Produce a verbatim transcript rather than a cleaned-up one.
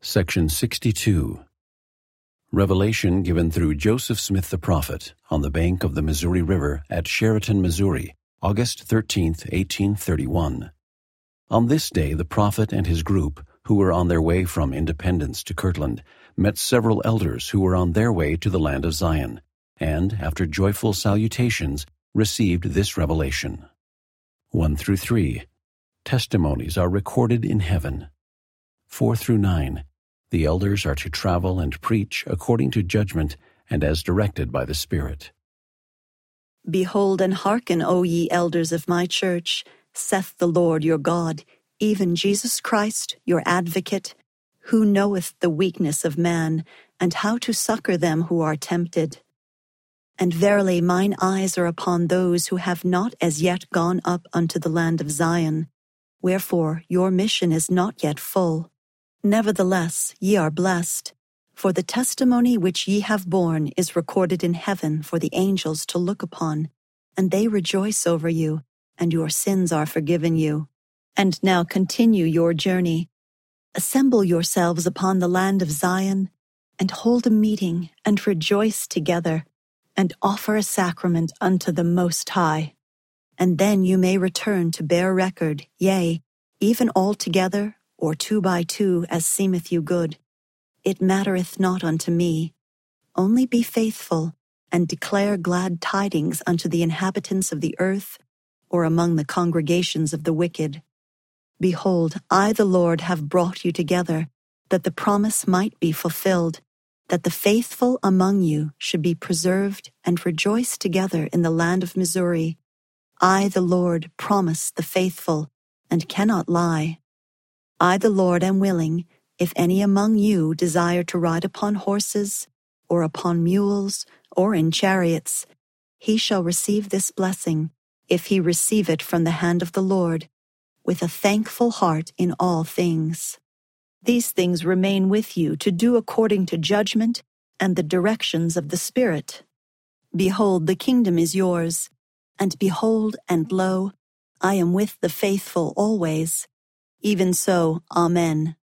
Section sixty-two. Revelation given through Joseph Smith the prophet on the bank of the Missouri River at Sheraton, Missouri, August thirteenth, eighteen thirty-one. On this day the prophet and his group, who were on their way from Independence to Kirtland, met several elders who were on their way to the land of Zion, and, after joyful salutations, received this revelation. one through three. Testimonies are recorded in heaven. four through nine. The elders are to travel and preach according to judgment and as directed by the Spirit. Behold and hearken, O ye elders of my church, saith the Lord your God, even Jesus Christ, your advocate, who knoweth the weakness of man, and how to succor them who are tempted. And verily mine eyes are upon those who have not as yet gone up unto the land of Zion. Wherefore your mission is not yet full. Nevertheless ye are blessed, for the testimony which ye have borne is recorded in heaven for the angels to look upon, and they rejoice over you, and your sins are forgiven you. And now continue your journey. Assemble yourselves upon the land of Zion, and hold a meeting, and rejoice together, and offer a sacrament unto the Most High. And then you may return to bear record, yea, even all together, or two by two, as seemeth you good. It mattereth not unto me. Only be faithful, and declare glad tidings unto the inhabitants of the earth, or among the congregations of the wicked. Behold, I the Lord have brought you together, that the promise might be fulfilled, that the faithful among you should be preserved and rejoice together in the land of Missouri. I the Lord promise the faithful, and cannot lie. I the Lord am willing, if any among you desire to ride upon horses, or upon mules, or in chariots, he shall receive this blessing, if he receive it from the hand of the Lord, with a thankful heart in all things. These things remain with you to do according to judgment and the directions of the Spirit. Behold, the kingdom is yours, and behold, and lo, I am with the faithful always. Even so, Amen.